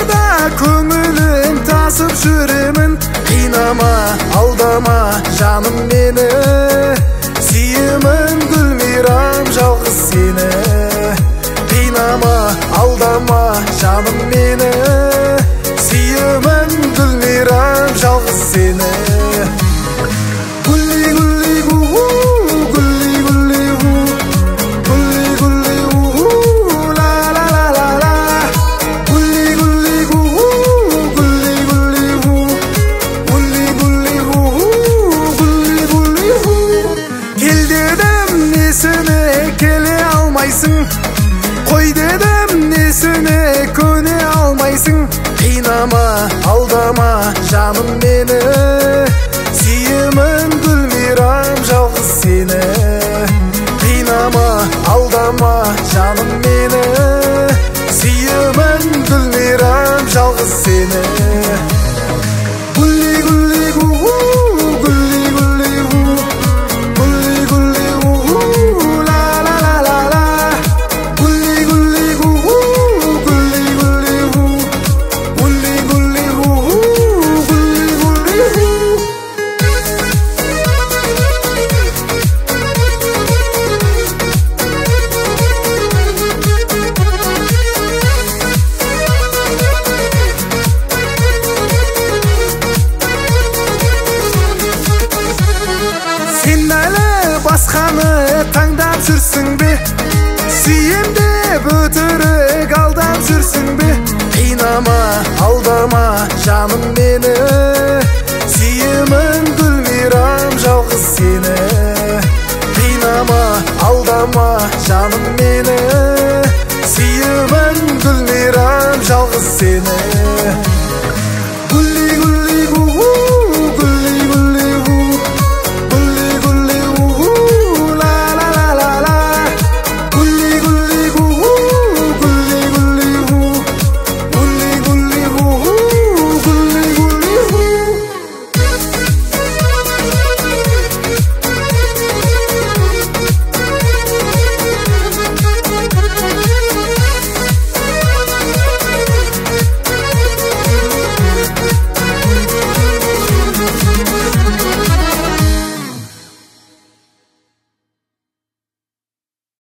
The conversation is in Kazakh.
барда көңілін тасып жүремін. Қинама, алдама жаным мені, сүйемін Гүлмирам жалғыз сені. Қинама, алдама жаным мені, сүйемін Гүлмирам жалғыз сені. Келе алмайсың, қой дедім несіне көне алмайсың. Қинама, алдама жаным мені, сүйемін Гүлмирам жалғыз сені. Қинама, алдама жаным мені, сүйемін Гүлмирам жалғыз сені. Сен әлі басқаны таңдап жүрсің бе? Сүйем деп өтірік алдап жүрсің бе? Қинама, алдама жаным мені, сүйемін Гүлмирам жалғыз сені. Қинама, алдама жаным мені, сүйемін Гүлмирам жалғыз сені.